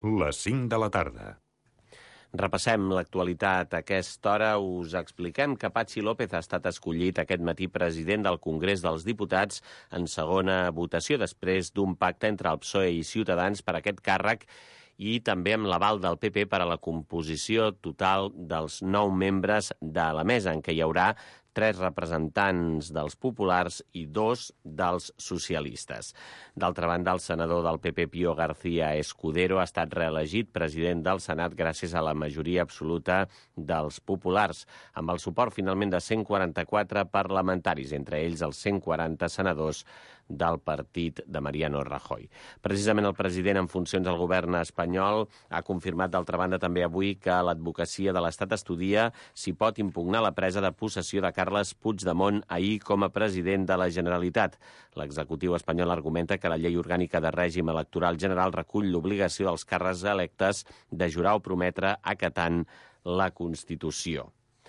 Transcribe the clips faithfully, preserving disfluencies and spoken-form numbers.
Les cinc de la tarda. Repassem l'actualitat. A aquesta hora us expliquem que Patxi López ha estat escollit aquest matí president del Congrés dels Diputats en segona votació després d'un pacte entre el P S O E i Ciutadans per aquest càrrec i també amb l'aval del P P per a la composició total dels nou membres de la mesa, en què hi haurà tres representants dels populars i dos dels socialistes. D'altra banda, el senador del P P, Pío García Escudero, ha estat reelegit president del Senat gràcies a la majoria absoluta dels populars, amb el suport finalment de cent quaranta-quatre parlamentaris, entre ells els cent quaranta senadors del partit de Mariano Rajoy. Precisament el president en funcions del govern espanyol ha confirmat, d'altra banda, també avui que l'advocacia de l'Estat estudia si pot impugnar la presa de possessió de Carles Puigdemont ahir com a president de la Generalitat. L'executiu espanyol argumenta que la llei orgànica de règim electoral general recull l'obligació dels càrrecs electes de jurar o prometre acatant la Constitució.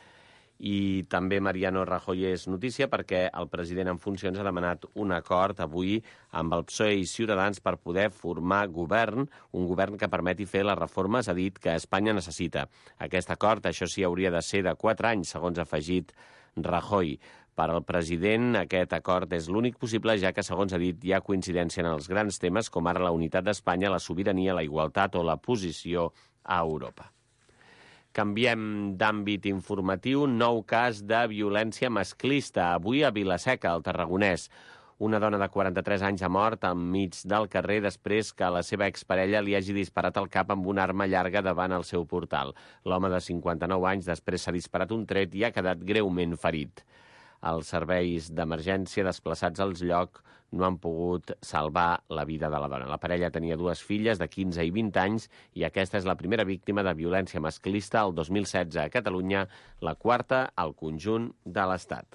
I també Mariano Rajoy és notícia perquè el president en funcions ha demanat un acord avui amb el P S O E i Ciutadans per poder formar govern, un govern que permeti fer les reformes, ha dit, que Espanya necessita. Aquest acord, això sí, hauria de ser de quatre anys, segons ha afegit Rajoy. Per al president, aquest acord és l'únic possible, ja que, segons ha dit, hi ha coincidència en els grans temes, com ara la unitat d'Espanya, la sobirania, la igualtat o la posició a Europa. Canviem d'àmbit informatiu. Nou cas de violència masclista. Avui a Vila-seca, al Tarragonès. Una dona de quaranta-tres anys ha mort enmig del carrer després que la seva exparella li hagi disparat al cap amb una arma llarga davant el seu portal. L'home de cinquanta-nou anys després s'ha disparat un tret i ha quedat greument ferit. Els serveis d'emergència desplaçats al lloc no han pogut salvar la vida de la dona. La parella tenia dues filles de quinze i vint anys i aquesta és la primera víctima de violència masclista el dos mil setze a Catalunya, la quarta al conjunt de l'Estat.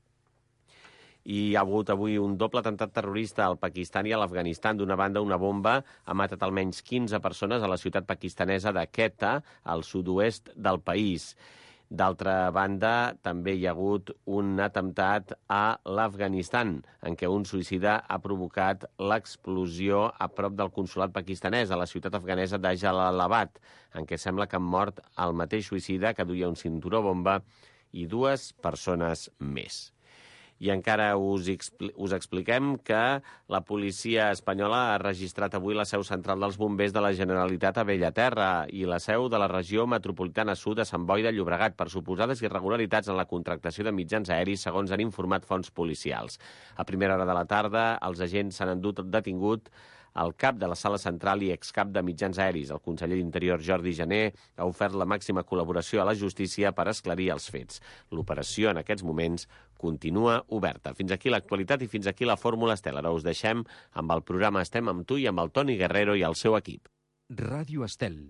I hi ha hagut avui un doble atemptat terrorista al Pakistan i a l'Afganistan. D'una banda, una bomba ha matat almenys quinze persones a la ciutat pakistanesa de Quetta, al sud-oest del país. D'altra banda, també hi ha hagut un atemptat a l'Afganistan, en què un suïcida ha provocat l'explosió a prop del consolat pakistanès, a la ciutat afganesa de Jalalabad, en què sembla que han mort el mateix suïcida, que duia un cinturó bomba, i dues persones més. I encara us, expli us expliquem que la policia espanyola ha registrat avui la seu central dels bombers de la Generalitat a Bellaterra i la seu de la regió metropolitana sud a Sant Boi de Llobregat per suposades irregularitats en la contractació de mitjans aeris, segons han informat fonts policials. A primera hora de la tarda, els agents s'han endut detingut el cap de la sala central i excap de mitjans aeris. El conseller d'Interior, Jordi Jané, ha ofert la màxima col·laboració a la justícia per esclarir els fets. L'operació en aquests moments continua oberta. Fins aquí l'actualitat i fins aquí la Fórmula Estel. Ara us deixem amb el programa Estem amb tu i amb el Toni Guerrero i el seu equip. Ràdio Estel.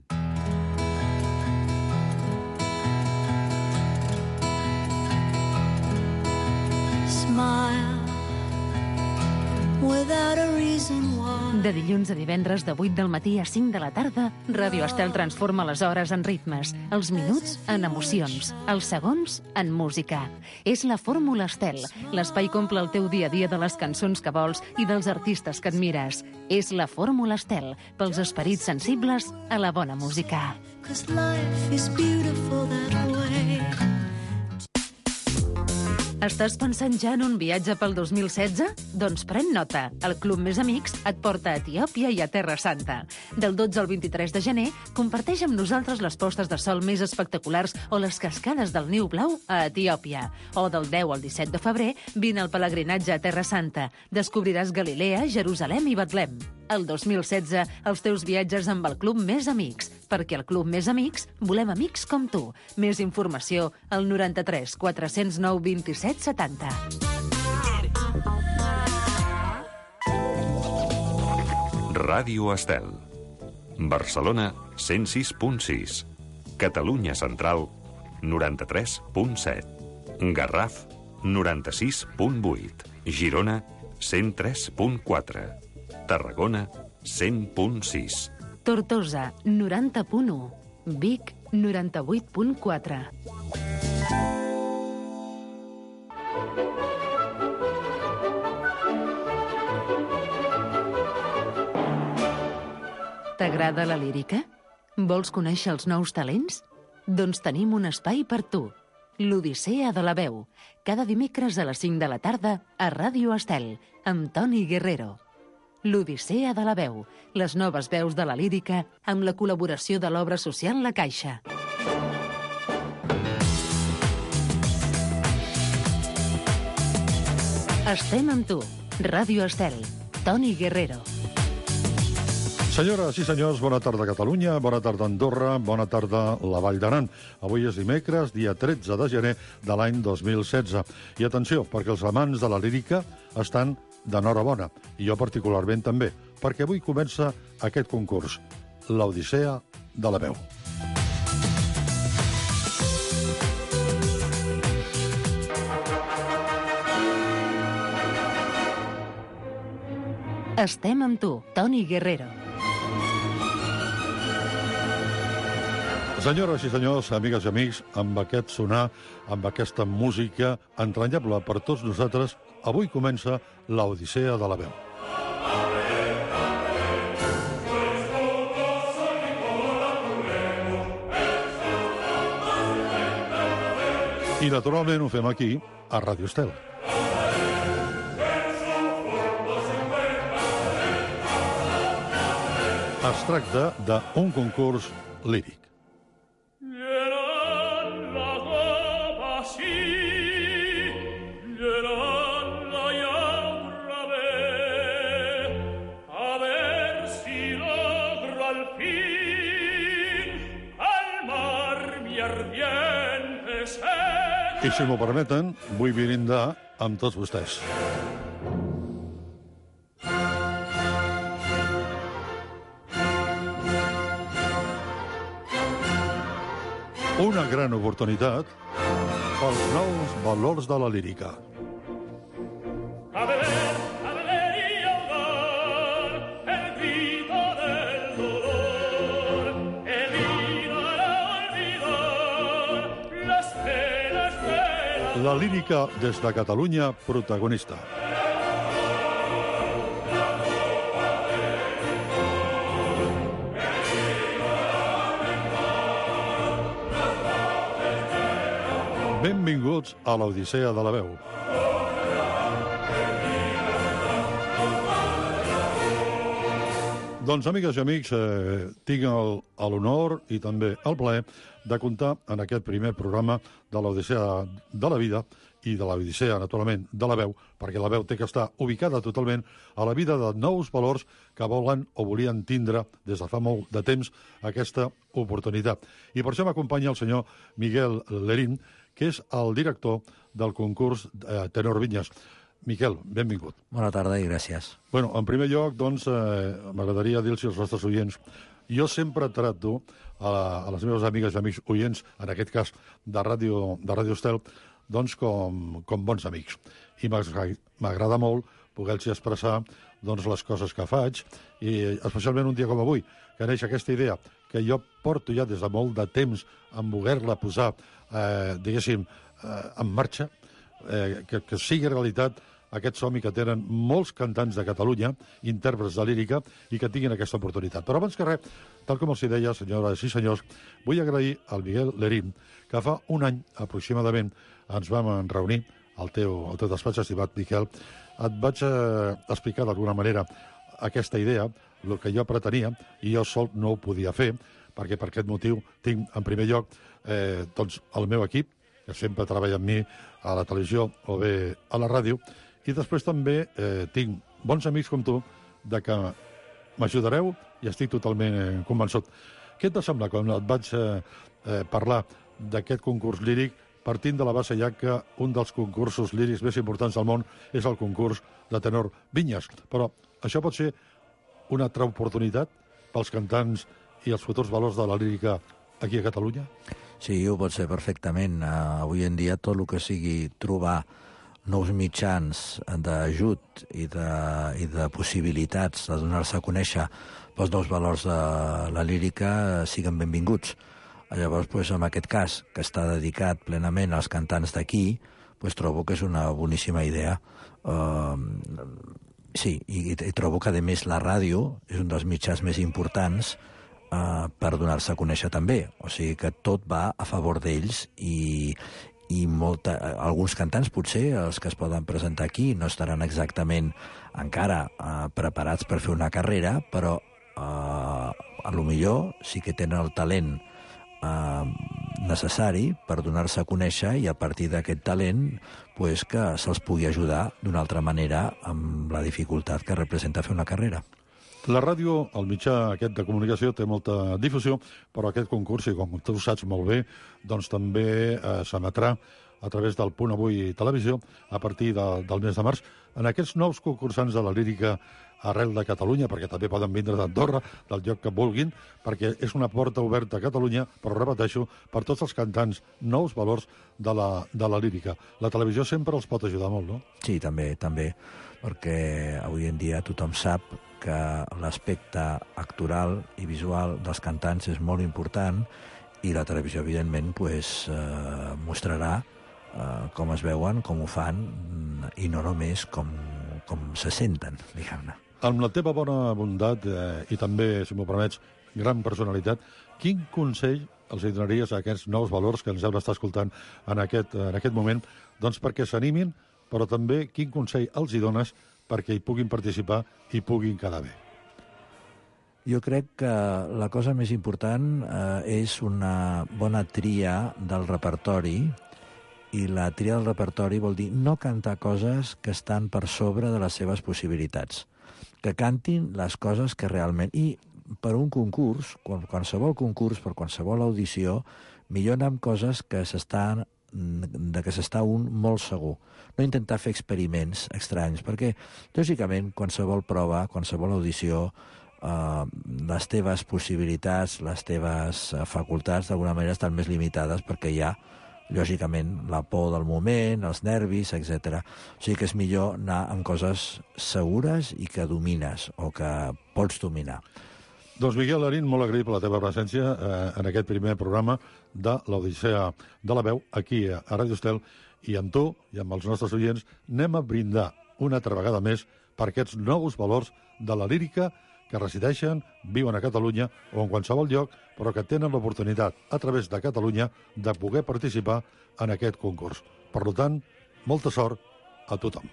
Smile without a reason why. De dilluns a divendres de vuit del matí a cinc de la tarda, Ràdio Estel transforma les hores en ritmes, els minuts en emocions, els segons en música. És la Fórmula Estel. L'espai que omple el teu dia a dia de les cançons que vols i dels artistes que admires. És la Fórmula Estel, pels esperits sensibles a la bona música. 'Cause life is beautiful that way. Estàs pensant ja en un viatge pel dos mil setze? Doncs pren nota. El Club Més Amics et porta a Etiòpia i a Terra Santa. Del dotze al vint-i-tres de gener, comparteix amb nosaltres les postes de sol més espectaculars o les cascades del Niu Blau a Etiòpia. O del deu al disset de febrer, vine al pelegrinatge a Terra Santa. Descobriràs Galilea, Jerusalem i Betlem. El dos mil setze, els teus viatges amb el Club Més Amics. Perquè al Club Més Amics volem amics com tu. Més informació al noranta-tres quatre-cents nou vint-i-set setanta. Ràdio Estel. Barcelona, cent sis punt sis. Catalunya Central, noranta-tres punt set. Garraf, noranta-sis punt vuit. Girona, cent tres punt quatre. Tarragona, cent punt sis. Tortosa, noranta punt u. Vic, noranta-vuit punt quatre. T'agrada la lírica? Vols conèixer els nous talents? Doncs tenim un espai per tu. L'Odissea de la veu. Cada dimecres a les cinc de la tarda a Ràdio Estel, amb Toni Guerrero. L'Odissea de la veu. Les noves veus de la lírica amb la col·laboració de l'obra social La Caixa. Estem amb tu. Ràdio Estel. Toni Guerrero. Senyores i senyors, bona tarda Catalunya, bona tarda Andorra, bona tarda la Vall d'Aran. Avui és dimecres, dia tretze de gener de l'any dos mil setze. I atenció, perquè els amants de la lírica estan d'enhorabona, i jo particularment també, perquè avui comença aquest concurs, l'Odissea de la veu. Estem amb tu, Toni Guerrero. Senyores i senyors, amigues i amics, amb aquest sonar, amb aquesta música entranyable per tots nosaltres, avui comença l'Odissea de la veu. I naturalment ho fem aquí, a Ràdio Estel. Es tracta d'un concurs líric. I si m'ho permeten, vull brindar amb tots vostès. Una gran oportunitat pels nous valors de la lírica. La lírica des de Catalunya, protagonista. Benvinguts a l'Odissea de la veu. Doncs, amigues i amics, eh, tinc l'honor i també el plaer de comptar en aquest primer programa de l'Odissea de la vida i de l'Odissea, naturalment, de la veu, perquè la veu té que estar ubicada totalment a la vida de nous valors que volen o volien tindre des de fa molt de temps aquesta oportunitat. I per això m'acompanya el senyor Miguel Lerín, que és el director del concurs eh, Tenor Vinyes. Miquel, benvingut. Bona tarda i gràcies. Bueno, en primer lloc, doncs, eh, m'agradaria dir-los als nostres oients, jo sempre trato a, a les meves amigues i amics oients, en aquest cas de Ràdio, de Ràdio Estel, doncs com, com bons amics. I m'agrada molt poder-los expressar doncs, les coses que faig, i especialment un dia com avui, que neix aquesta idea que jo porto ja des de molt de temps en voler-la posar, eh, diguéssim, eh, en marxa, eh, que, que sigui realitat aquest somni que tenen molts cantants de Catalunya, intèrprets de lírica, i que tinguin aquesta oportunitat. Però abans que res, tal com els deia, senyores i senyors, vull agrair al Miguel Lerín, que fa un any aproximadament ens vam reunir al teu, al teu despatx, estimat Miquel. Et vaig eh, explicar d'alguna manera aquesta idea, el que jo pretenia, i jo sol no ho podia fer, perquè per aquest motiu tinc, en primer lloc, eh, doncs, el meu equip, que sempre treballa amb mi a la televisió o bé a la ràdio, i després també eh, tinc bons amics com tu de que m'ajudareu i estic totalment eh, convençut. Què et sembla quan et vaig eh, eh, parlar d'aquest concurs líric partint de la base ja que un dels concursos lírics més importants del món és el concurs de tenor Vinyes? Però això pot ser una altra oportunitat pels cantants i els futurs valors de la lírica aquí a Catalunya? Sí, ho pot ser perfectament. Uh, avui en dia tot el que sigui trobar nous mitjans d'ajut i de, i de possibilitats de donar-se a conèixer pels nous valors de la lírica siguen benvinguts. Llavors, pues, en aquest cas, que està dedicat plenament als cantants d'aquí, pues, trobo que és una boníssima idea. Uh, Sí, i, i trobo que, a més, la ràdio és un dels mitjans més importants eh, per donar-se a conèixer també. O sigui que tot va a favor d'ells i, i molta, alguns cantants, potser, els que es poden presentar aquí, no estaran exactament encara eh, preparats per fer una carrera, però eh, a lo millor sí que tenen el talent eh, necessari per donar-se a conèixer i a partir d'aquest talent pues, que se'ls pugui ajudar d'una altra manera amb la dificultat que representa fer una carrera. La ràdio, el mitjà aquest de comunicació, té molta difusió, però aquest concurs, i com tu saps molt bé, doncs també eh, s'emetrà a través del Punt Avui Televisió a partir de, del mes de març. En aquests nous concursants de la lírica arrel de Catalunya, perquè també poden vindre d'Andorra, del lloc que vulguin, perquè és una porta oberta a Catalunya, però repeteixo, per tots els cantants, nous valors de la, de la lírica. La televisió sempre els pot ajudar molt, no? Sí, també, també, perquè avui en dia tothom sap que l'aspecte actoral i visual dels cantants és molt important i la televisió, evidentment, pues, eh, mostrarà eh, com es veuen, com ho fan, i no només com, com se senten, diguem-ne. Amb la teva bona bondat eh, i també, si m'ho permets, gran personalitat, quin consell els donaries a aquests nous valors que ens heu d'estar escoltant en aquest, en aquest moment, doncs perquè s'animin, però també quin consell els hi dones perquè hi puguin participar i puguin quedar bé? Jo crec que la cosa més important eh, és una bona tria del repertori, i la tria del repertori vol dir no cantar coses que estan per sobre de les seves possibilitats, que cantin les coses que realment... I per un concurs, qualsevol concurs, per qualsevol audició, millor anar amb coses que s'estan de que s'està un molt segur. No intentar fer experiments estranys, perquè, lògicament, qualsevol prova, qualsevol audició, eh, les teves possibilitats, les teves facultats, d'alguna manera, estan més limitades perquè hi ha, lògicament, la por del moment, els nervis, etcètera. O sigui que és millor anar amb coses segures i que domines, o que pots dominar. Doncs, Miquel Larín, molt agraït per la teva presència eh, en aquest primer programa de l'Odissea de la Veu, aquí a Ràdio Estel, i amb tu i amb els nostres oients anem a brindar una altra vegada més per aquests nous valors de la lírica que resideixen, viuen a Catalunya o en qualsevol lloc, però que tenen l'oportunitat, a través de Catalunya, de poder participar en aquest concurs. Per tant, molta sort a tothom.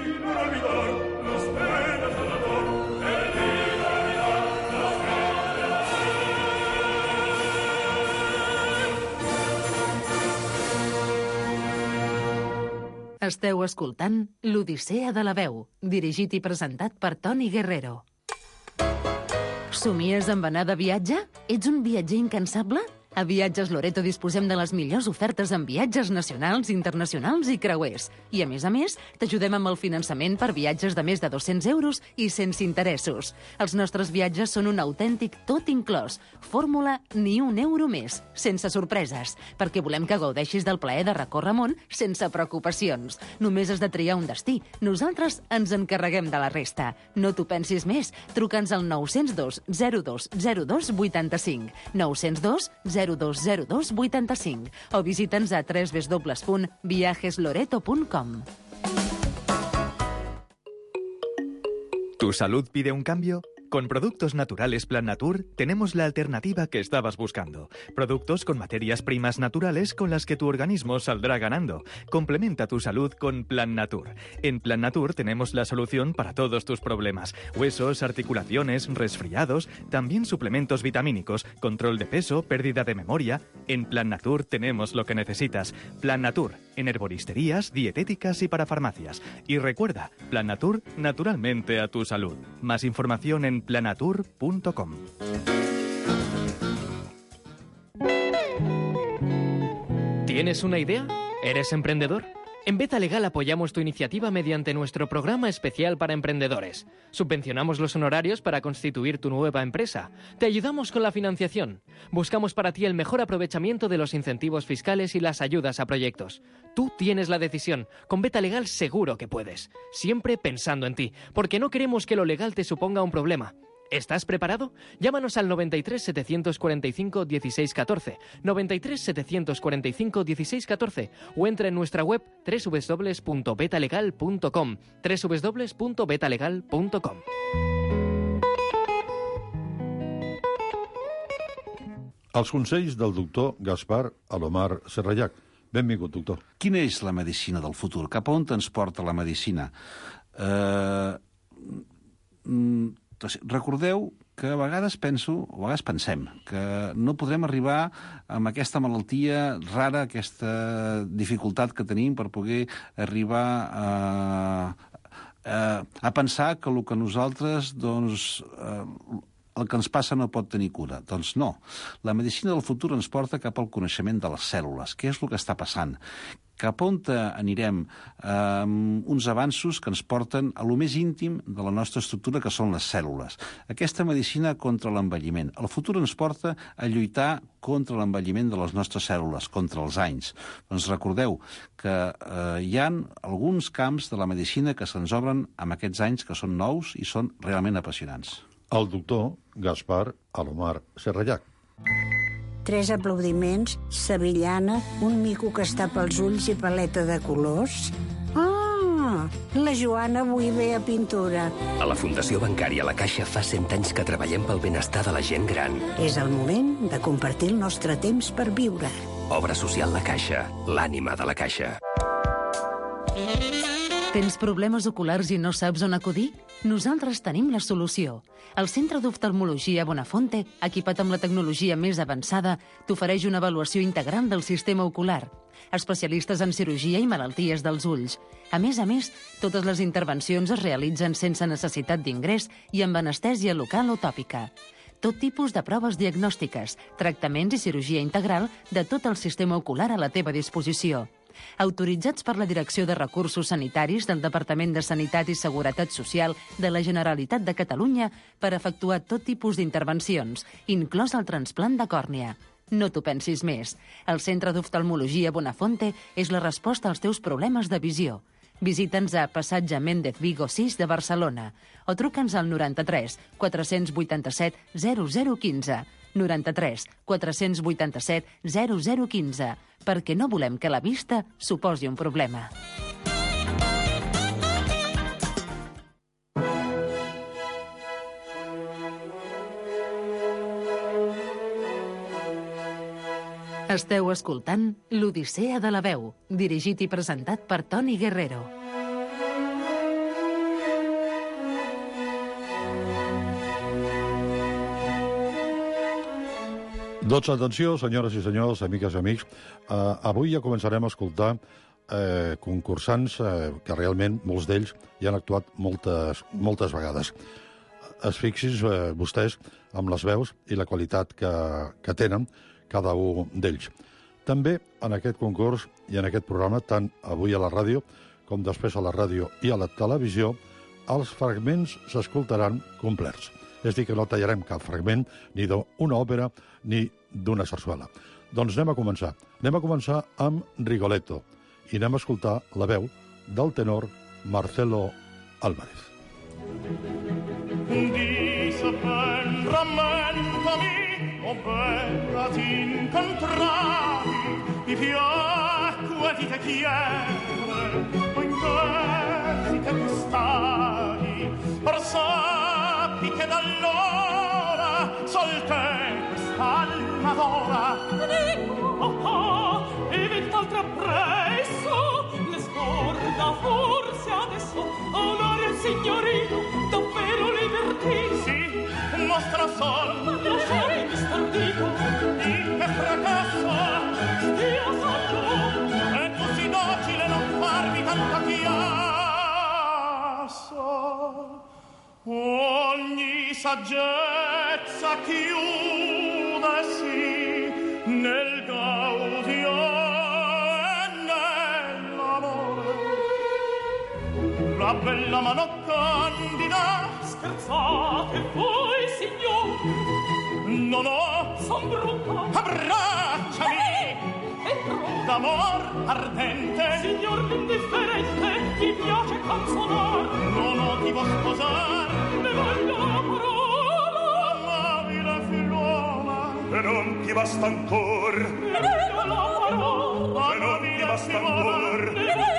Esteu escoltant l'Odissea de la Veu, dirigit i presentat per Toni Guerrero. Somies amb anar de viatge? Ets un viatger incansable? A Viatges Loreto disposem de les millors ofertes en viatges nacionals, internacionals i creuers. I, a més a més, t'ajudem amb el finançament per viatges de més de dos-cents euros i sense interessos. Els nostres viatges són un autèntic tot inclòs. Fórmula ni un euro més, sense sorpreses, perquè volem que gaudeixis del plaer de recórrer món sense preocupacions. Només has de triar un destí. Nosaltres ens encarreguem de la resta. No t'ho pensis més. Truca'ns al nou zero dos zero dos zero dos vuitanta-cinc. nou zero dos zero dos zero dos vuitanta-cinc o visita'ns a w w w punt viajes loreto punt com. ¿Tu salud pide un cambio? Con Productos Naturales Plan Natur tenemos la alternativa que estabas buscando. Productos con materias primas naturales con las que tu organismo saldrá ganando. Complementa tu salud con Plan Natur. En Plan Natur tenemos la solución para todos tus problemas. Huesos, articulaciones, resfriados, también suplementos vitamínicos, control de peso, pérdida de memoria. En Plan Natur tenemos lo que necesitas. Plan Natur, en herboristerías, dietéticas y para farmacias. Y recuerda, Plan Natur, naturalmente a tu salud. Más información en planatur punto com. ¿Tienes una idea? ¿Eres emprendedor? En Beta Legal apoyamos tu iniciativa mediante nuestro programa especial para emprendedores. Subvencionamos los honorarios para constituir tu nueva empresa. Te ayudamos con la financiación. Buscamos para ti el mejor aprovechamiento de los incentivos fiscales y las ayudas a proyectos. Tú tienes la decisión. Con Beta Legal seguro que puedes. Siempre pensando en ti, porque no queremos que lo legal te suponga un problema. ¿Estás preparado? Llámanos al noventa y tres, setecientos cuarenta y cinco, dieciséis catorce, noventa y tres, setecientos cuarenta y cinco, dieciséis catorce o entra en nuestra web doble u doble u doble u punto betalegal punto com, doble u doble u doble u punto betalegal punto com. Els consells del doctor Gaspar Alomar Serrallach. Benvingut, doctor. Quina és la medicina del futur? Cap a on ens porta la medicina? Eh... Mm, recordeu que a vegades penso, o a vegades pensem, que no podrem arribar amb aquesta malaltia rara, aquesta dificultat que tenim per poder arribar a, a, a pensar que el que nosaltres, doncs, el que ens passa no pot tenir cura. Doncs no. La medicina del futur ens porta cap al coneixement de les cèl·lules. Què és el que està passant? Cap on anirem amb eh, uns avanços que ens porten a lo més íntim de la nostra estructura, que són les cèl·lules. Aquesta medicina contra l'envelliment. El futur ens porta a lluitar contra l'envelliment de les nostres cèl·lules, contra els anys. Doncs recordeu que eh, hi ha alguns camps de la medicina que se'ns obren amb aquests anys, que són nous i són realment apassionants. El doctor Gaspar Alomar Serrallach. Tres aplaudiments, sevillana, un mico que està pels ulls i paleta de colors. Ah, la Joana avui ve a pintura. A la Fundació Bancària La Caixa fa cent anys que treballem pel benestar de la gent gran. És el moment de compartir el nostre temps per viure. Obra social La Caixa, l'ànima de la Caixa. Tens problemes oculars i no saps on acudir? Nosaltres tenim la solució. El Centre d'Oftalmologia Bonafonte, equipat amb la tecnologia més avançada, t'ofereix una avaluació integral del sistema ocular. Especialistes en cirurgia i malalties dels ulls. A més a més, totes les intervencions es realitzen sense necessitat d'ingrés i amb anestèsia local o tòpica. Tot tipus de proves diagnòstiques, tractaments i cirurgia integral de tot el sistema ocular a la teva disposició. Autoritzats per la Direcció de Recursos Sanitaris del Departament de Sanitat i Seguretat Social de la Generalitat de Catalunya per efectuar tot tipus d'intervencions, inclòs el trasplant de còrnia. No t'ho pensis més. El Centre d'Oftalmologia Bonafonte és la resposta als teus problemes de visió. Visita'ns a Passatge Méndez Vigo sis de Barcelona o truca'ns al noranta-tres, quatre-cents vuitanta-set, zero zero quinze. noranta-tres, quatre-cents vuitanta-set, zero zero quinze, perquè no volem que la vista suposi un problema. Esteu escoltant l'Odissea de la veu, dirigit i presentat per Toni Guerrero. Doncs atenció, senyores i senyors, amigues i amics, eh, avui ja començarem a escoltar eh, concursants eh, que realment, molts d'ells, hi han actuat moltes, moltes vegades. Es fixis eh, vostès amb les veus i la qualitat que, que tenen cada un d'ells. També en aquest concurs i en aquest programa, tant avui a la ràdio com després a la ràdio i a la televisió, els fragments s'escoltaran complets. És a dir, que no tallarem cap fragment ni d'una òpera ni d'una sarsuela. Doncs anem a començar. Anem a començar amb Rigoletto i anem a escoltar la veu del tenor Marcelo Álvarez. Di sapen rammentami, o bella t'incontrati, mi piacque di te chiedere, poiché si te gustavi, or sappi che d'allora sol te quest'alma d'ora. Oh, oh, e vent'altra presso, le scorda forse adesso, onore al signorino, davvero libertino. Sì, mostra sol, ma lasciami mi stordito, in che fracasso, stia salvo, e così docile non farmi tanta chiasso. Ogni saggezza chiudesi nel gaudio e nell'amore. La bella mano candida, scherzate voi, signor, non ho, son brutta, abbracciami, d'amor ardente, signor l'indifferente, mi piace consolar, non ho ti vuol sposar, ne voglio la parola. e non ti basta ancor, e non ti basta ancor,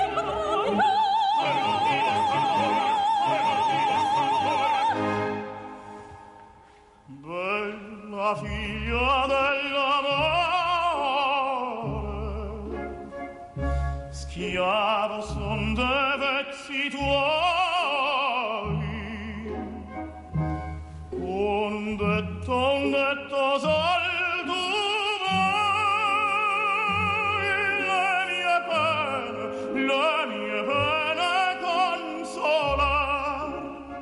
bella figlia dell'amore, schiavo son de vezzi tuoi, un detto, un detto sol tu vai, le mie pene, le mie pene consolar,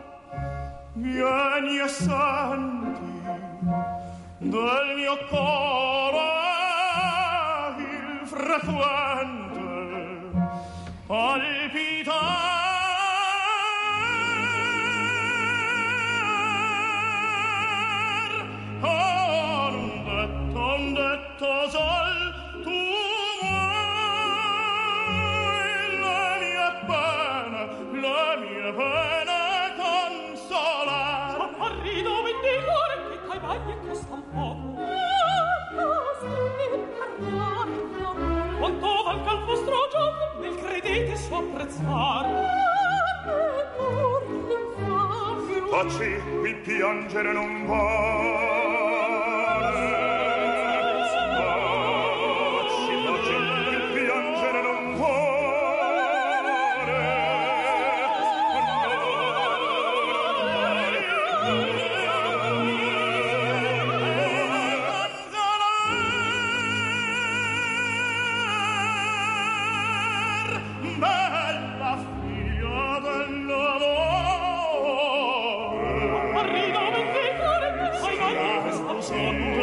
vieni e senti del mio cuore il frequente palpitar. Oh, un detto, un detto sol tu vuoi, le mie pene, le mie pene consolar. Arrido vendicare che tai vai e costa un poco. Quanto valga il vostro gioco, nel credete so apprezzar. Facci il piangere non vale, facci, facci il piangere non vale, bella figlia dell'amore. Arrido vendicare che tai vai e costa un poco.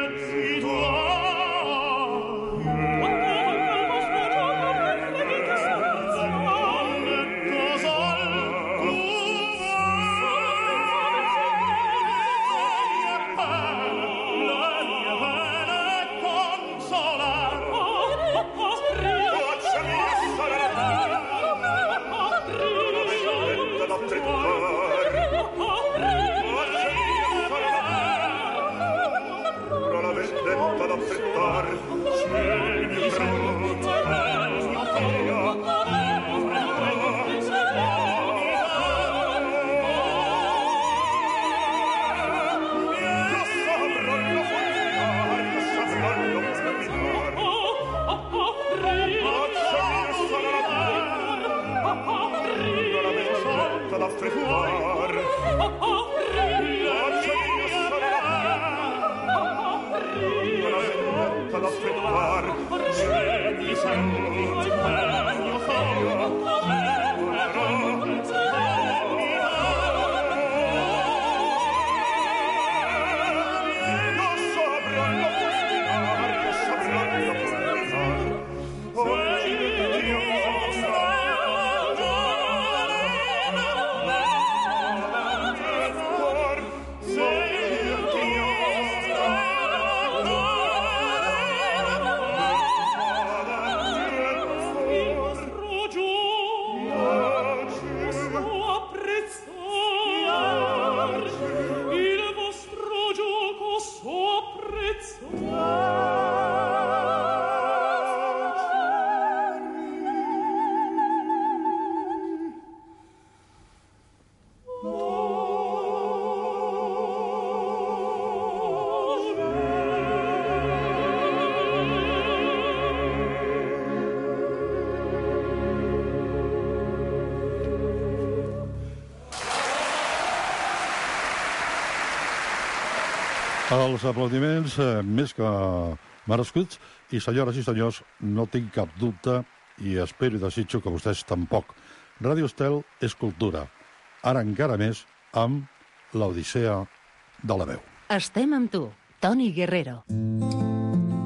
Els aplaudiments eh, més que merescuts, i senyores i senyors, no tinc cap dubte i espero i desitjo que vostès tampoc. Ràdio Estel és cultura, ara encara més amb l'Odissea de la veu. Estem amb tu, Toni Guerrero.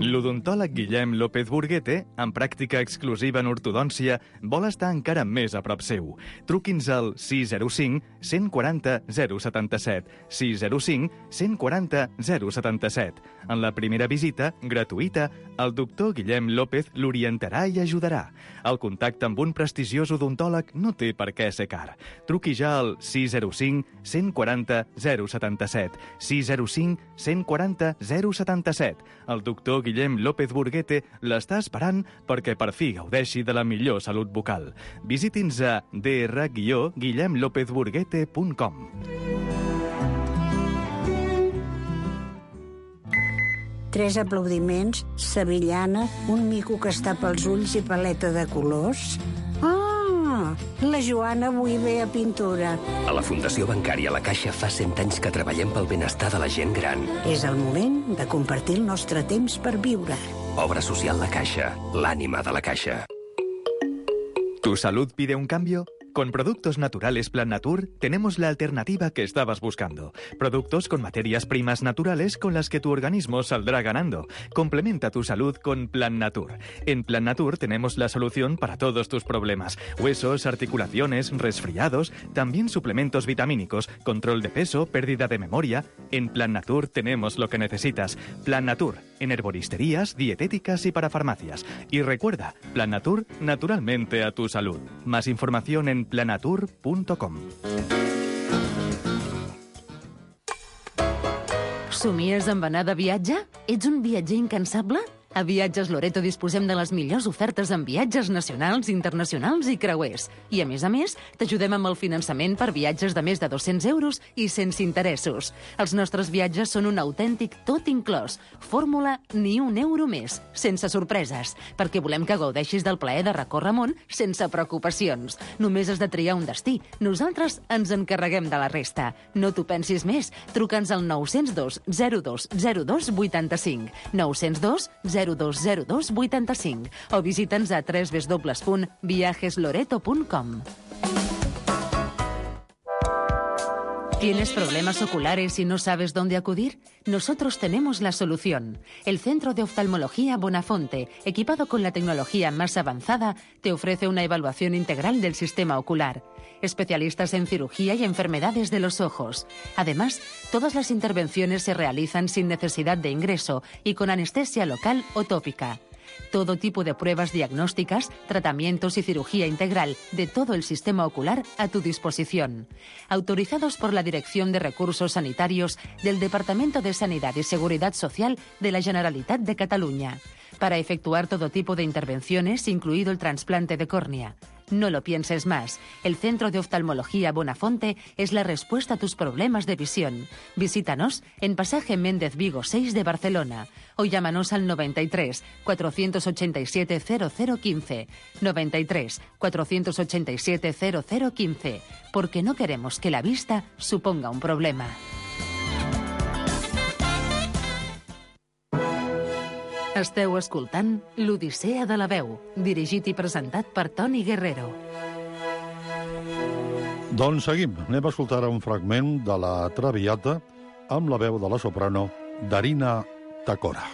L'odontòleg Guillem López Burguete, amb pràctica exclusiva en ortodòncia, vol estar encara més a prop seu. Truqui'ns al sis zero cinc, cent quaranta, zero setanta-set, sis zero cinc, cent quaranta, zero setanta-set. En la primera visita, gratuïta, el doctor Guillem López l'orientarà i ajudarà. El contacte amb un prestigiós odontòleg no té per què ser car. Truqui ja al sis zero cinc, cent quaranta, zero setanta-set, sis zero cinc, cent quaranta, zero setanta-set. El doctor Guillem López Burguete l'està esperant perquè per fi gaudeixi de la millor salut bucal. Visiti'ns a d r guillem lópez burguete punt com. Tres aplaudiments, sevillana, un mico que està pels ulls i paleta de colors. Ah, la Joana avui ve a pintura. A la Fundació Bancària La Caixa fa cent anys que treballem pel benestar de la gent gran. És el moment de compartir el nostre temps per viure. Obra social La Caixa, l'ànima de la Caixa. ¿Tu salud pide un cambio? Con Productos Naturales Plan Natur tenemos la alternativa que estabas buscando. Productos con materias primas naturales con las que tu organismo saldrá ganando. Complementa tu salud con Plan Natur. En Plan Natur tenemos la solución para todos tus problemas. Huesos, articulaciones, resfriados, también suplementos vitamínicos, control de peso, pérdida de memoria. En Plan Natur tenemos lo que necesitas. Plan Natur, en herboristerías, dietéticas y para farmacias. Y recuerda, Plan Natur, naturalmente a tu salud. Más información en planatur punt com. Somies amb anar de viatge? Ets un viatger incansable? A Viatges Loreto disposem de les millors ofertes en viatges nacionals, internacionals i creuers. I, a més a més, t'ajudem amb el finançament per viatges de més de dos-cents euros i sense interessos. Els nostres viatges són un autèntic tot inclòs. Fórmula ni un euro més, sense sorpreses, perquè volem que gaudeixis del plaer de recórrer món sense preocupacions. Només has de triar un destí. Nosaltres ens encarreguem de la resta. No t'ho pensis més. Truca'ns al nou zero dos, zero dos, zero dos, vuitanta-cinc. nou zero dos, zero dos, zero dos, vuitanta-cinc o visita'ns a w w w punt viajes loreto punt com. ¿Tienes problemas oculares y no sabes dónde acudir? Nosotros tenemos la solución. El Centro de Oftalmología Bonafonte, equipado con la tecnología más avanzada, te ofrece una evaluación integral del sistema ocular. Especialistas en cirugía y enfermedades de los ojos. Además, todas las intervenciones se realizan sin necesidad de ingreso y con anestesia local o tópica. Todo tipo de pruebas diagnósticas, tratamientos y cirugía integral de todo el sistema ocular a tu disposición. Autorizados por la Dirección de Recursos Sanitarios del Departamento de Sanidad y Seguridad Social de la Generalitat de Cataluña. Para efectuar todo tipo de intervenciones, incluido el trasplante de córnea. No lo pienses más. El Centro de Oftalmología Bonafonte es la respuesta a tus problemas de visión. Visítanos en Pasaje Méndez Vigo seis de Barcelona o llámanos al noventa y tres, cuatrocientos ochenta y siete, cero cero quince. noventa y tres, cuatrocientos ochenta y siete, cero cero quince. Porque no queremos que la vista suponga un problema. Esteu escoltant l'Odissea de la veu, dirigit i presentat per Toni Guerrero. Doncs seguim. Anem a escoltar un fragment de la Traviata amb la veu de la soprano Darina Tacora.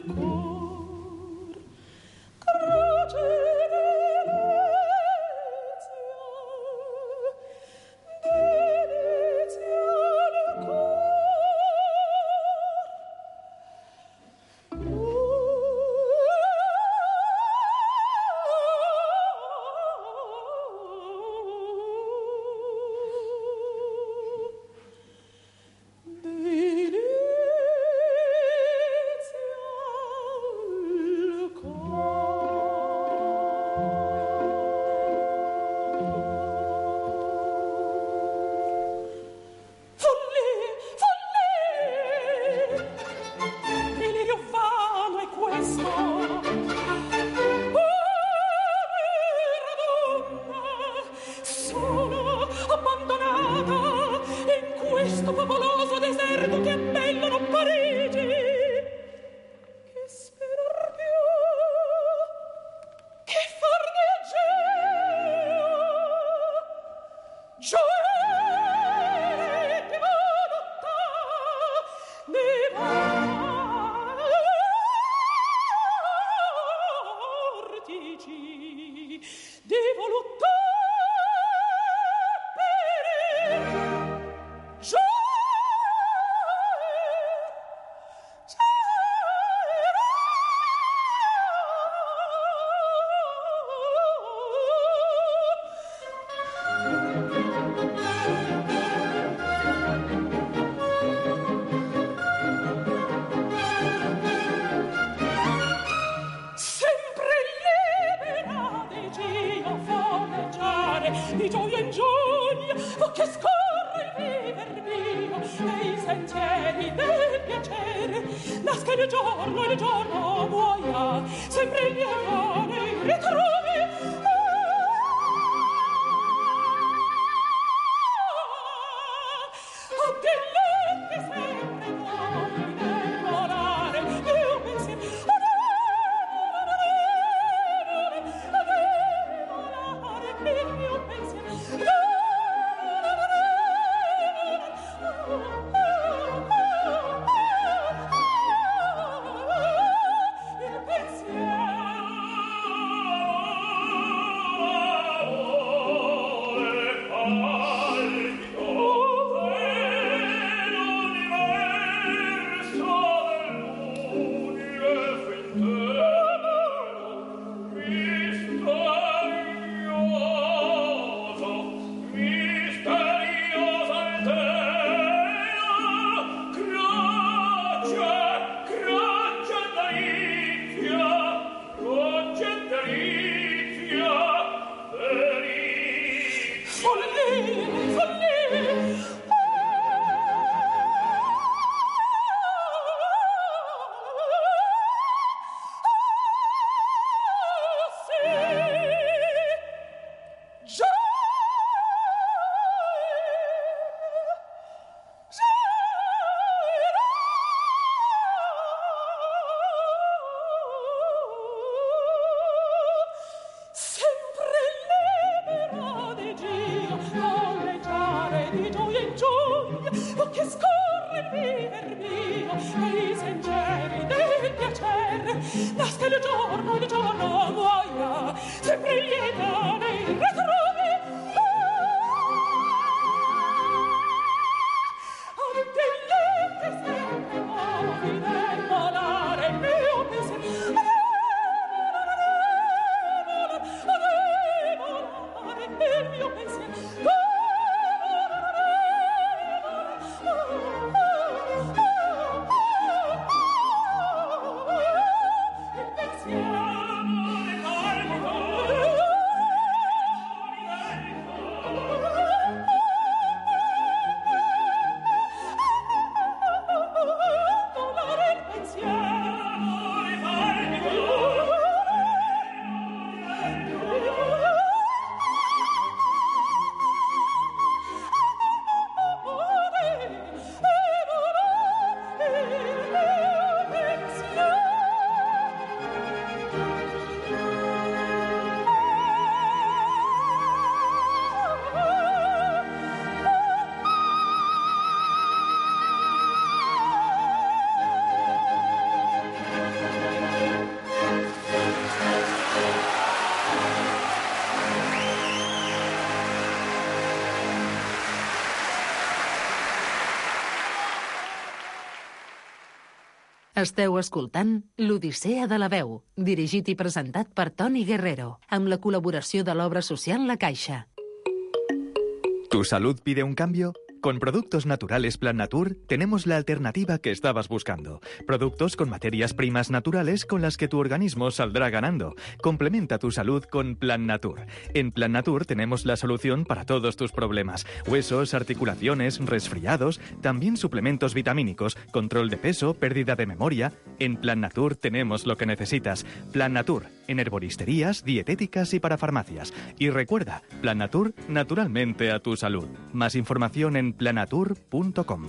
Volare Esteu escoltant L'Odissea de la veu, dirigit i presentat per Toni Guerrero, amb la col·laboració de l'obra social La Caixa. ¿Tu salud pide un cambio? Con Productos Naturales Plan Natur tenemos la alternativa que estabas buscando. Productos con materias primas naturales con las que tu organismo saldrá ganando. Complementa tu salud con Plan Natur. En Plan Natur tenemos la solución para todos tus problemas. Huesos, articulaciones, resfriados, también suplementos vitamínicos, control de peso, pérdida de memoria. En Plan Natur tenemos lo que necesitas. Plan Natur, en herboristerías, dietéticas y para farmacias. Y recuerda, Plan Natur, naturalmente a tu salud. Más información en planatur punto com.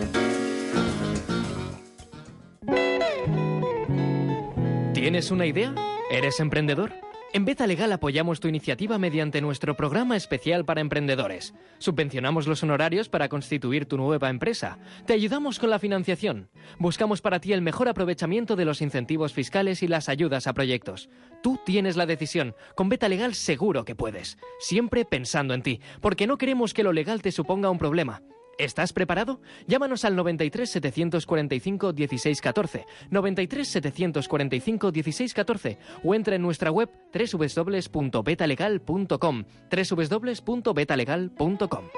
¿Tienes una idea? ¿Eres emprendedor? En Beta Legal apoyamos tu iniciativa mediante nuestro programa especial para emprendedores. Subvencionamos los honorarios para constituir tu nueva empresa. Te ayudamos con la financiación. Buscamos para ti el mejor aprovechamiento de los incentivos fiscales y las ayudas a proyectos. Tú tienes la decisión. Con Beta Legal seguro que puedes. Siempre pensando en ti, porque no queremos que lo legal te suponga un problema. ¿Estás preparado? Llámanos al noventa y tres, setecientos cuarenta y cinco, dieciséis catorce, noventa y tres, setecientos cuarenta y cinco, dieciséis catorce o entra en nuestra web doble u doble u doble u punto betalegal punto com, doble u doble u doble u punto betalegal punto com.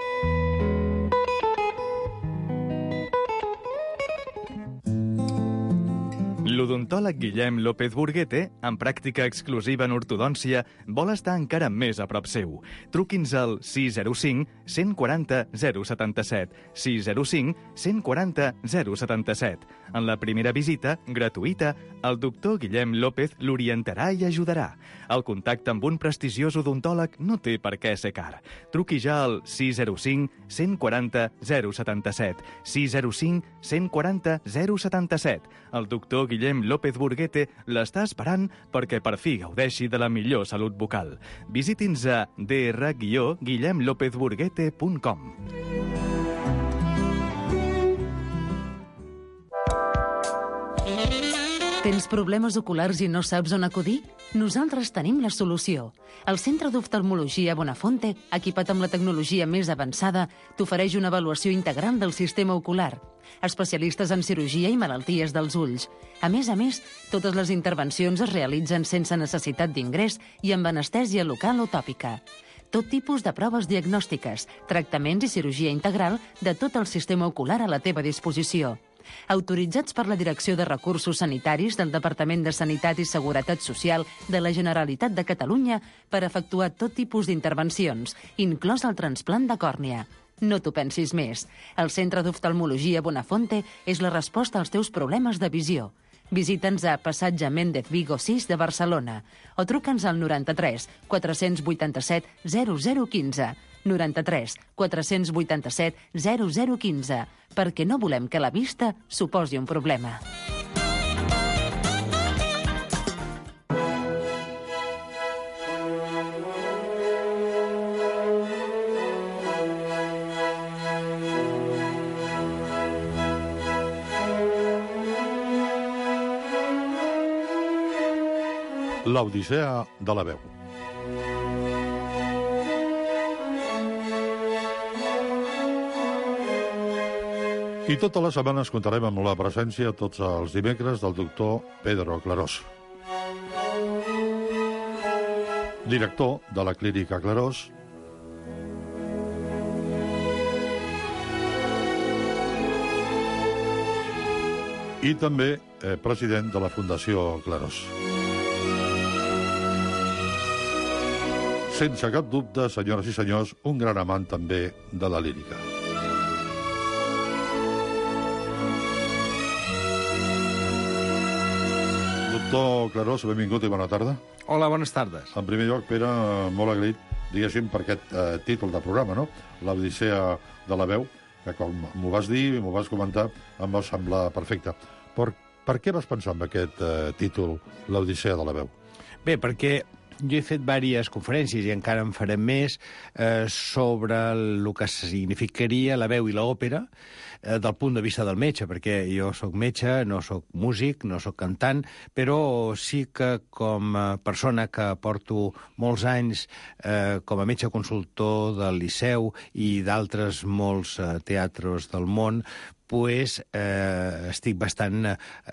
L'odontòleg Guillem López Burguete, amb pràctica exclusiva en ortodòncia, vol estar encara més a prop seu. Truqui'ns al sis zero cinc, cent quaranta, zero setanta-set, sis zero cinc, cent quaranta, zero setanta-set. En la primera visita, gratuïta, el doctor Guillem López l'orientarà i ajudarà. El contacte amb un prestigiós odontòleg no té per què ser car. Truqui ja al sis zero cinc, cent quaranta, zero setanta-set, sis zero cinc, cent quaranta, zero setanta-set. El doctor Guillem López Burguete l'està esperant perquè per fi gaudeixi de la millor salut bucal. Visiti'ns a d r guillem lópez burguete punt com. Tens problemes oculars i no saps on acudir? Nosaltres tenim la solució. El Centre d'Oftalmologia Bonafonte, equipat amb la tecnologia més avançada, t'ofereix una avaluació integral del sistema ocular. Especialistes en cirurgia i malalties dels ulls. A més a més, totes les intervencions es realitzen sense necessitat d'ingrés i amb anestèsia local o tòpica. Tot tipus de proves diagnòstiques, tractaments i cirurgia integral de tot el sistema ocular a la teva disposició. Autoritzats per la Direcció de Recursos Sanitaris del Departament de Sanitat i Seguretat Social de la Generalitat de Catalunya per efectuar tot tipus d'intervencions, inclòs el trasplant de còrnia. No t'ho pensis més. El Centre d'Oftalmologia Bonafonte és la resposta als teus problemes de visió. Visita'ns a Passatge Méndez Vigo sis de Barcelona o truca'ns al noranta-tres, quatre-cents vuitanta-set, zero zero quinze. noranta-tres, quatre-cents vuitanta-set, zero zero quinze, perquè no volem que la vista suposi un problema. L'Odissea de la veu. I totes les setmanes comptarem amb la presència tots els dimecres del doctor Pedro Clarós, director de la Clínica Clarós, i també eh, president de la Fundació Clarós. Sense cap dubte, senyores i senyors, un gran amant també de la lírica. Doctor Clarós, benvingut i bona tarda. Hola, bones tardes. En primer lloc, Pere, molt agraït, diguéssim, per aquest eh, títol de programa, no? L'Odissea de la veu, que com m'ho vas dir i m'ho vas comentar, em va semblar perfecte. Per, per què vas pensar en aquest eh, títol, l'Odissea de la veu? Bé, perquè jo he fet diverses conferències i encara en farem més eh, sobre el que significaria la veu i l'òpera eh, del punt de vista del metge, perquè jo sóc metge, no sóc músic, no sóc cantant, però sí que com a persona que porto molts anys eh, com a metge consultor del Liceu i d'altres molts eh, teatres del món, pues, eh, estic bastant eh,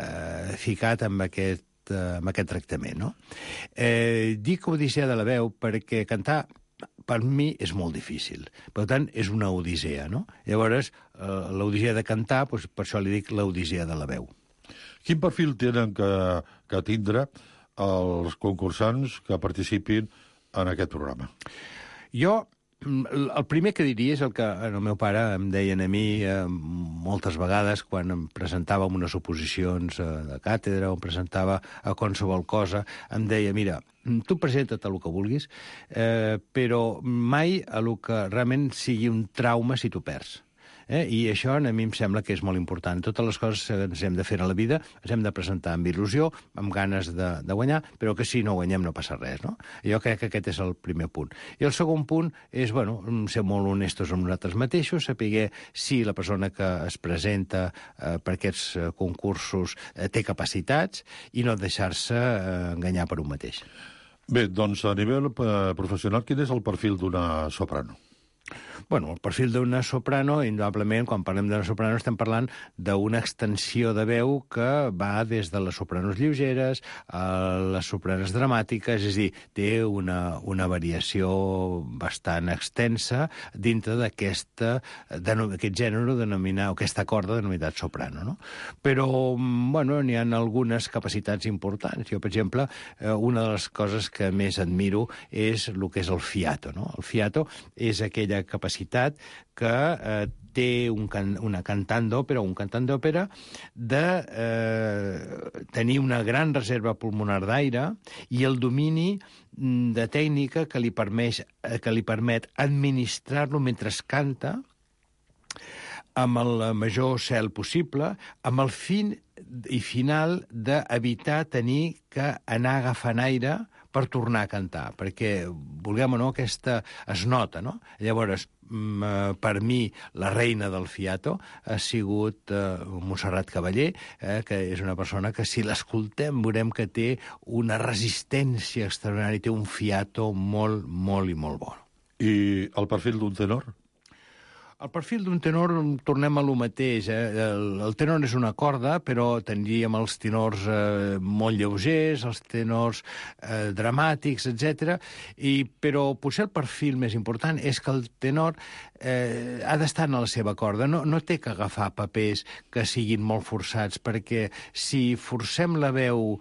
eh, ficat amb aquest, eh, amb aquest tractament, no? Eh, dic Odissea de la veu perquè cantar per mi és molt difícil. Per tant, és una odissea, no? Llavors, eh, l'odissea de cantar, doncs, per això li dic l'odissea de la veu. Quin perfil tenen que, que tindre els concursants que participin en aquest programa? Jo, el primer que diria és el que el meu pare em deien a mi eh, moltes vegades quan em presentava en unes oposicions eh, de càtedra o em presentava a qualsevol cosa, em deia, mira, tu presenta't a lo que vulguis, eh, però mai a lo que realment sigui un trauma si tu perds. Eh? I això a mi em sembla que és molt important. Totes les coses que ens hem de fer a la vida ens hem de presentar amb il·lusió, amb ganes de, de guanyar, però que si no guanyem no passa res, no? Jo crec que aquest és el primer punt. I el segon punt és, bueno, ser molt honestos amb nosaltres mateixos, saber si la persona que es presenta eh, per aquests concursos eh, té capacitats i no deixar-se eh, enganyar per un mateix. Bé, doncs a nivell eh, professional, quin és el perfil d'una soprano? Bueno, el perfil d'una soprano, indudablement, quan parlem d'una soprano estem parlant d'una extensió de veu que va des de les sopranos lleugeres a les sopranos dramàtiques, és a dir, té una, una variació bastant extensa dintre d'aquesta aquest gènere denominat, o aquesta corda denominat soprano, no? Però, bueno, n'hi ha algunes capacitats importants. Jo, per exemple, una de les coses que més admiro és el que és el fiato, no? El fiato és aquella capacitat que eh, té un can, una cantant d'òpera o un cantant d'òpera de eh, tenir una gran reserva pulmonar d'aire i el domini de tècnica que li permet, que li permet administrar-lo mentre canta amb el major cel possible, amb el fin i final d'evitar tenir que anar agafant aire per tornar a cantar, perquè, vulguem o no, aquesta es nota, no? Llavors, per mi, la reina del fiato ha sigut eh, Montserrat Cavaller, eh, que és una persona que, si l'escoltem, veurem que té una resistència extraordinària, té un fiato molt, molt i molt bo. I el perfil d'un tenor? El perfil d'un tenor, tornem a lo mateix. Eh? El, el tenor és una corda, però tindríem els tenors eh, molt lleugers, els tenors eh, dramàtics, etcètera. I, però potser el perfil més important és que el tenor eh, ha d'estar en la seva corda. No, no té que agafar papers que siguin molt forçats, perquè si forcem la veu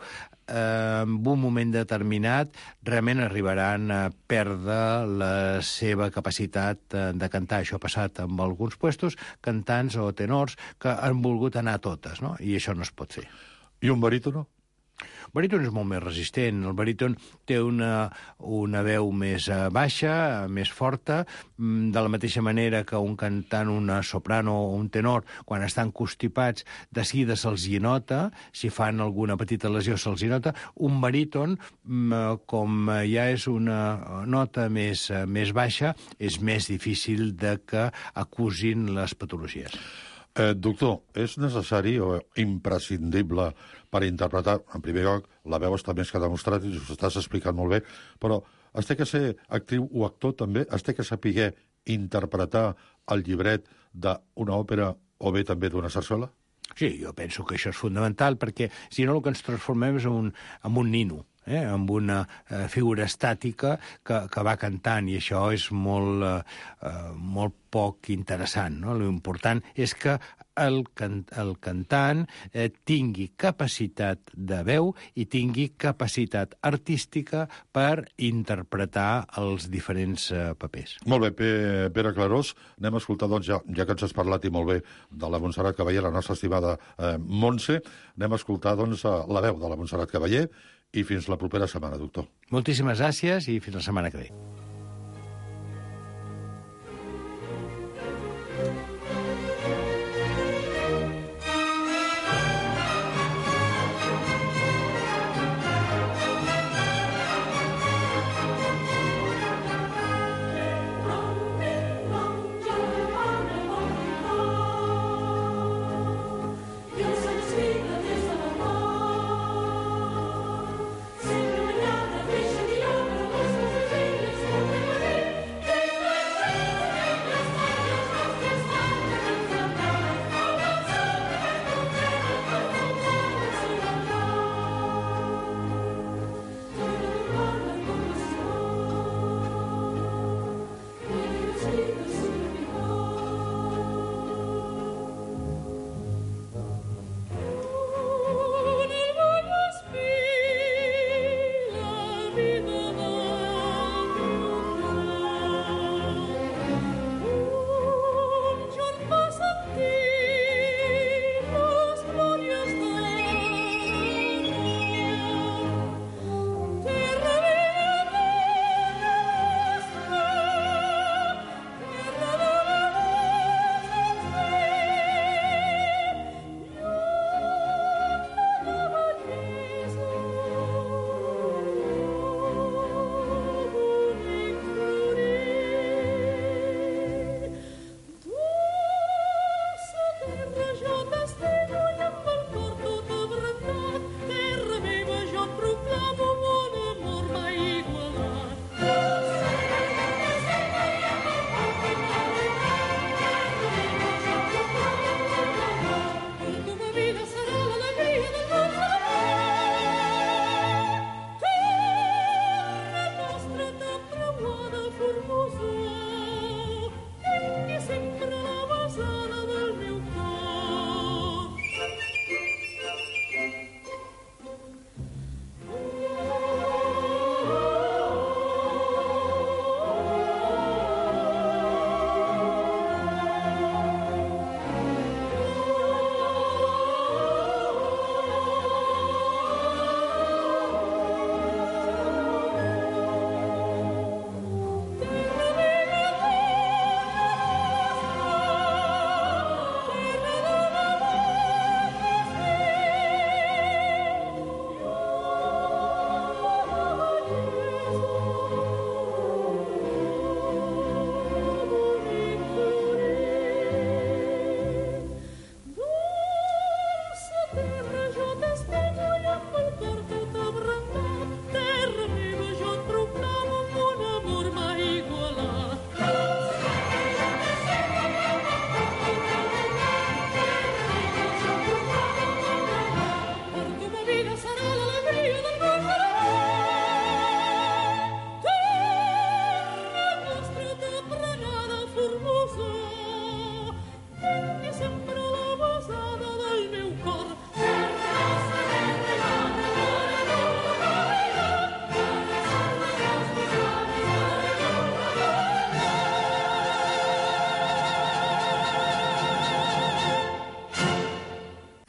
en un moment determinat, realment arribaran a perdre la seva capacitat de cantar. Això ha passat amb alguns puestos, cantants o tenors, que han volgut anar a totes, no? I això no es pot fer. I un barítono? El baríton és molt més resistent. El baríton té una, una veu més baixa, més forta, de la mateixa manera que un cantant, una soprano o un tenor, quan estan constipats, de seguida se'ls hi nota, si fan alguna petita lesió se'ls hi nota. Un baríton, com ja és una nota més, més baixa, és més difícil de que acusin les patologies. Eh, doctor, és necessari o imprescindible per interpretar, en primer lloc, la veu està més que demostrat i us estàs explicant molt bé, però has de que ser actriu o actor també, has de que saber interpretar el llibret d'una òpera o bé també d'una sarsuela? Sí, jo penso que això és fonamental, perquè si no el que ens transformem és en un, en un nino, eh? amb una eh, figura estàtica que, que va cantant, i això és molt, eh, molt poc interessant, no? L'important és que el, can, el cantant eh, tingui capacitat de veu i tingui capacitat artística per interpretar els diferents eh, papers. Molt bé, Pere Clarós, anem a escoltar, doncs, ja, ja que ens has parlat i molt bé de la Montserrat Cavaller, la nostra estimada eh, Montse, anem a escoltar, doncs, la veu de la Montserrat Cavaller, i fins la propera setmana, doctor. Moltíssimes gràcies i fins la setmana que ve. Sing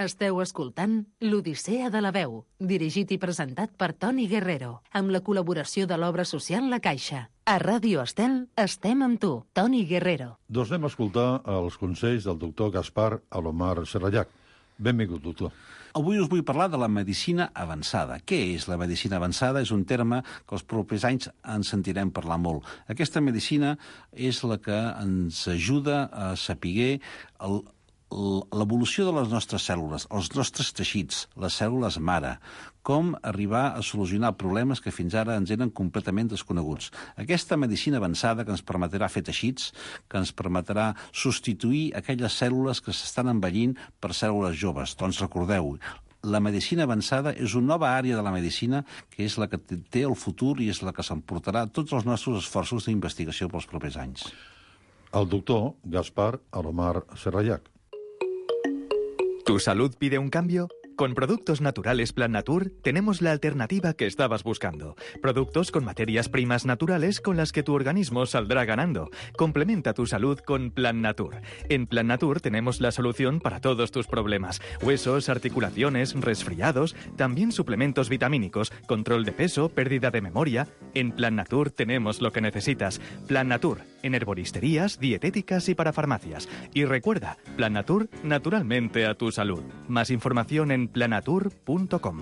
Esteu escoltant l'Odissea de la veu, dirigit i presentat per Toni Guerrero, amb la col·laboració de l'obra social La Caixa. A Ràdio Estel estem amb tu, Toni Guerrero. Doncs anem a escoltar els consells del doctor Gaspar Alomar Serrallac. Benvingut, doctor. Avui us vull parlar de la medicina avançada. Què és la medicina avançada? És un terme que els propers anys en sentirem parlar molt. Aquesta medicina és la que ens ajuda a saber el l'evolució de les nostres cèl·lules, els nostres teixits, les cèl·lules mare, com arribar a solucionar problemes que fins ara ens eren completament desconeguts. Aquesta medicina avançada que ens permetrà fer teixits, que ens permetrà substituir aquelles cèl·lules que s'estan envellint per cèl·lules joves. Doncs recordeu, la medicina avançada és una nova àrea de la medicina que és la que té el futur i és la que s'emportarà tots els nostres esforços d'investigació pels propers anys. El doctor Gaspar Alomar Serrallac. ¿Tu salud pide un cambio? Con Productos Naturales Plan Natur tenemos la alternativa que estabas buscando. Productos con materias primas naturales con las que tu organismo saldrá ganando. Complementa tu salud con Plan Natur. En Plan Natur tenemos la solución para todos tus problemas. Huesos, articulaciones, resfriados, también suplementos vitamínicos, control de peso, pérdida de memoria. En Plan Natur tenemos lo que necesitas. Plan Natur, en herboristerías, dietéticas y para farmacias. Y recuerda, Plan Natur, naturalmente a tu salud. Más información en planatur punto com.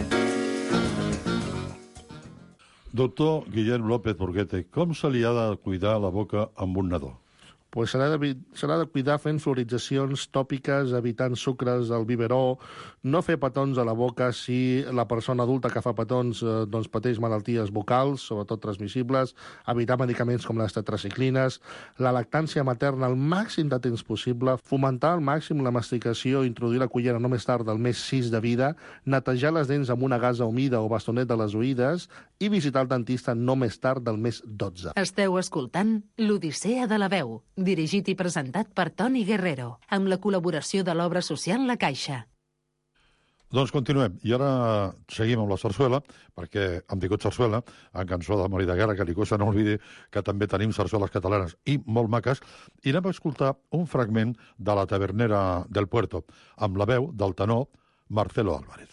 Doctor Guillem López Burguete, com se li ha de cuidar la boca amb un nadó? Pues s'ha de, s'ha de cuidar fent fluoritzacions tòpiques, evitant sucres al biberó, no fer petons a la boca si la persona adulta que fa petons eh, doncs pateix malalties vocals, sobretot transmissibles, evitar medicaments com les tetraciclines, la lactància materna al màxim de temps possible, fomentar al màxim la masticació, introduir la cullera no més tard del mes sis de vida, netejar les dents amb una gasa humida o bastonet de les oïdes i visitar el dentista no més tard del mes dotze. Esteu escoltant l'Odissea de la veu, dirigit i presentat per Toni Guerrero, amb la col·laboració de l'obra social La Caixa. Doncs continuem. I ara seguim amb la sarsuela, perquè hem tingut sarsuela en cançó de Mori de Guerra, que ningú se n'oblidi que també tenim sarsueles catalanes i molt maques, i anem a escoltar un fragment de La Tabernera del Puerto, amb la veu del tenor Marcelo Álvarez.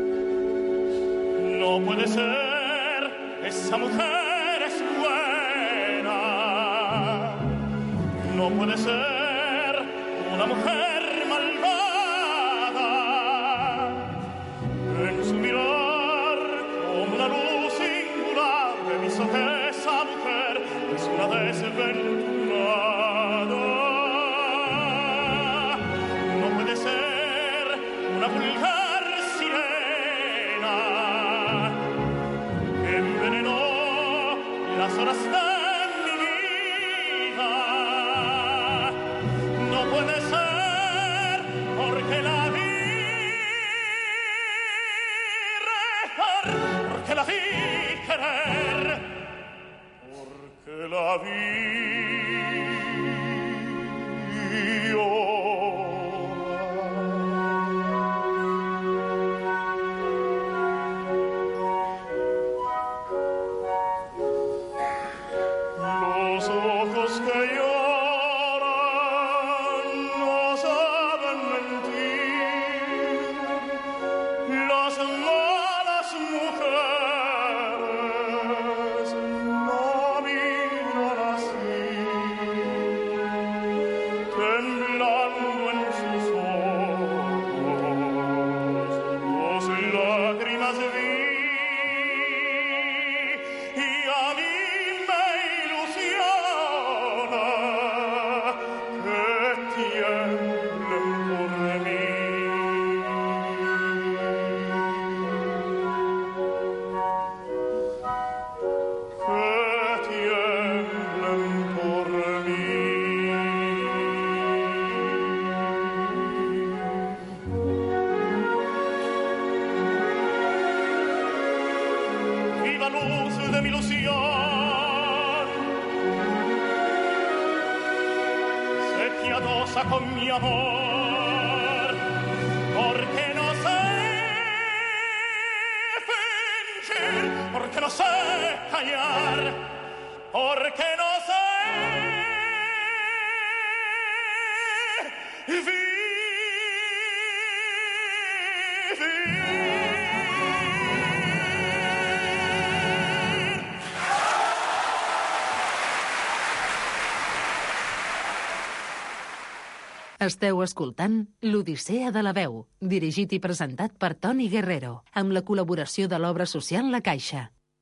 No puede ser, esa mujer es buena. No puede ser una mujer malvada. En su mirar como una luz singular he visto que esa mujer es una desventurada. No puede ser una vulgar sirena que envenenó las horas de la vi querer, porque la vi los ojos que lloran no saben mentir, las malas mujeres no miran así, temblando en sus ojos dos lágrimas vi, y a mí me ilusiona que tiemblen por mí. Viva luz de mi ilusión, se piadosa con mi amor, porque no sé fingir, porque no sé callar, porque no sé vivir. Esteu escoltant l'Odissea de la veu, dirigit i presentat per Toni Guerrero, amb la col·laboració de l'obra social La Caixa.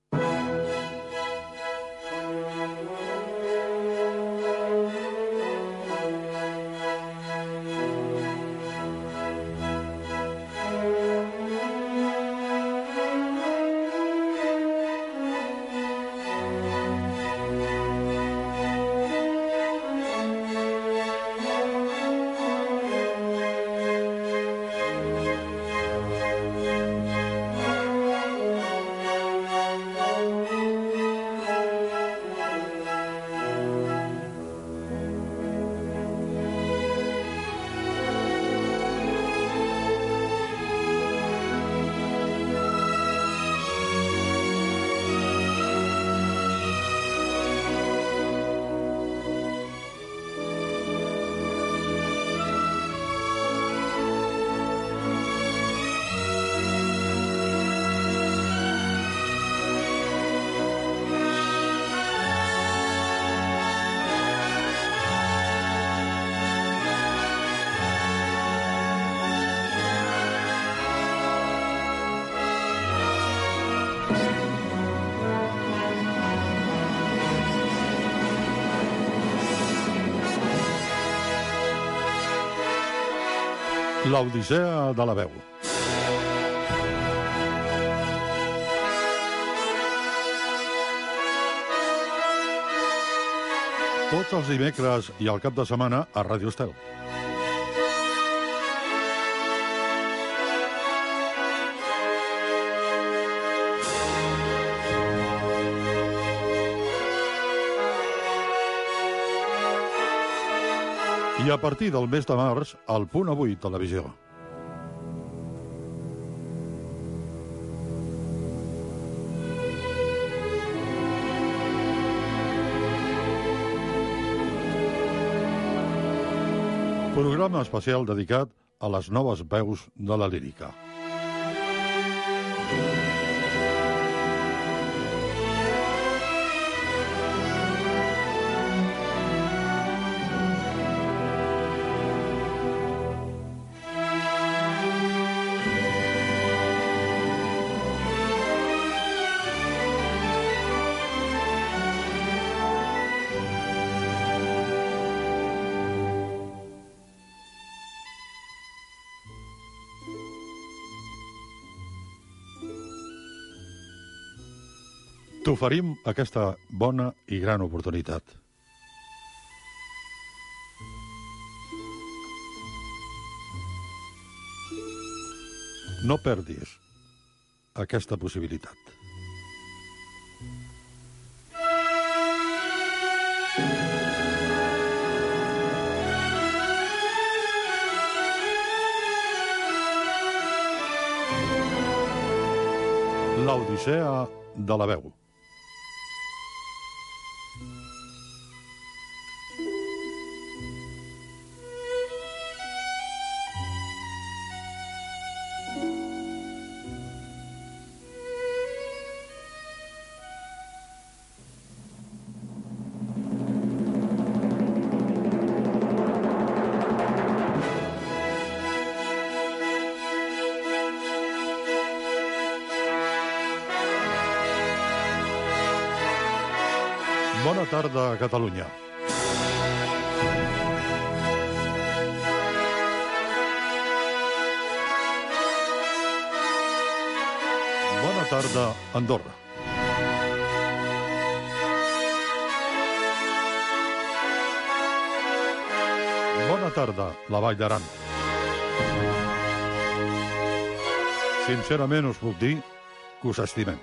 L'Odissea de la veu. Tots els dimecres i al cap de setmana a Ràdio Estel. I a partir del mes de març, al Punt Avui Televisió. Programa especial dedicat a les noves veus de la lírica. T'oferim aquesta bona i gran oportunitat. No perdis aquesta possibilitat. L'Odissea de la veu. Bona tarda, Catalunya. Bona tarda, Andorra. Bona tarda, la Vall d'Aran. Sincerament us puc dir que us estimem.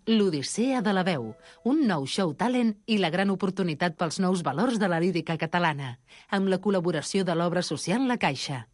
L'Odissea de la veu, un nou show talent i la gran oportunitat pels nous valors de la lírica catalana, amb la col·laboració de l'obra social La Caixa.